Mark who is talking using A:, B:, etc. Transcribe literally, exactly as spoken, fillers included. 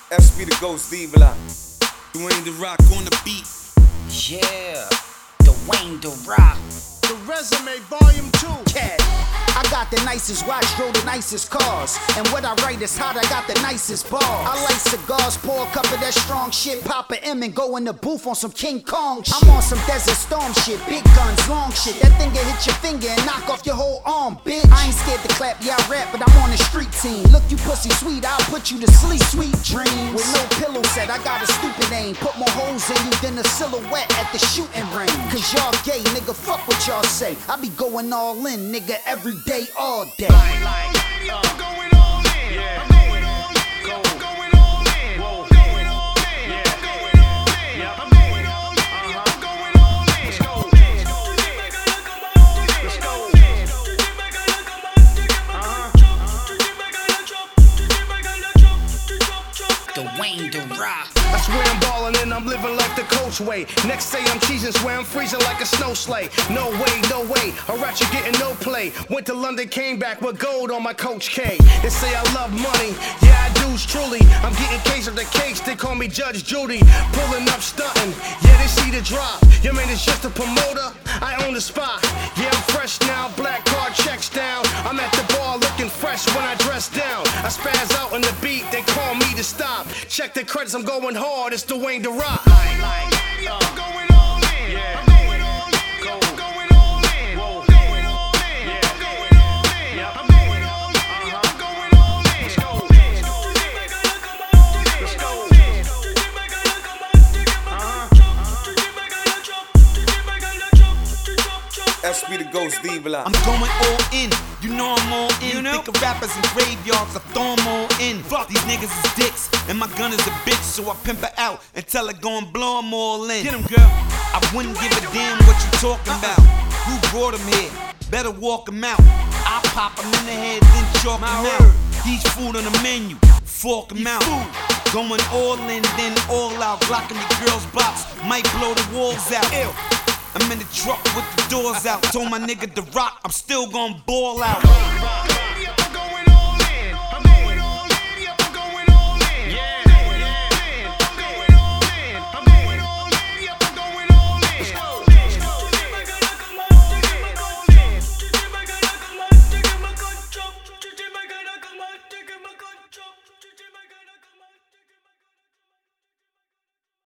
A: S P the Ghost Evil Eye.
B: Dwayne the Rock on the beat.
C: Yeah, Dwayne the Rock.
D: The Resume Volume two.
C: Cat. I got the nicest watch, drove the nicest cars. And what I write is hot, I got the nicest bars. I like cigars, pour a cup of that strong shit, pop a M and go in the booth on some King Kong shit. I'm on some Desert Storm shit, big guns, long shit. That thing can hit your finger and knock off your whole arm, bitch. I ain't scared to clap, yeah I rap, but I'm on the street team. Look you pussy sweet, I'll put you to sleep, sweet dreams. With no pillow set, I got a stupid aim. Put more holes in you than a silhouette at the shooting range. Cause y'all gay, nigga, fuck what y'all say. I be going all in, nigga, every day, all day.
D: Like, like, uh, I'm going all in. Yeah. I'm going all in. Go. I'm going all in. Whoa. I'm going all in. Yeah. I'm going all in. Yep. I'm going all in. Uh-huh. I'm going all in. Let's go. Let's go. Let's go.
C: Uh-huh. Dwayne the Rock.
D: I swear I'm ballin' and I'm living like the coach way. Next say I'm cheesing, swear I'm freezing like a snow sleigh. No way, no way, a ratchet getting no play. Went to London, came back with gold on my Coach K. They say I love money, yeah I do truly. I'm getting case of the case, they call me Judge Judy. Pulling up, stunting, yeah they see the drop. Your man is just a promoter, I own the spot. Yeah I'm fresh now, black card checks down. I'm at the bar looking fresh when I dress down. I spaz out in the beat, they call me to stop. Check the credits, I'm going hard, it's Dwayne the Rock. Like, like, uh, I'm going all in. Yeah. I'm going all in. Go. I'm going all in. Whoa. I'm going all in. Yeah. I'm going all in. Yep. I'm going all in. Uh-huh. I'm going all in. Let's go. Let's go.
A: Uh-huh. S P the Ghost Evil Eye.
B: I'm going all in, you know I'm all in. You know? Think of rappers in graveyards, I throw them all in. Fuck, these niggas is dicks, and my gun is a bitch, so I pimp her out and tell her go and blow them all in. Get him, girl. I wouldn't give a damn what you talking about. Who brought him here? Better walk him out. I pop him in the head, then chalk him out. He's food on the menu, fork him out. Going all in, then all out. Blocking the girl's box, might blow the walls out. Ew. I'm in the truck with the doors out. Told my nigga The Rock, I'm still gon' ball out.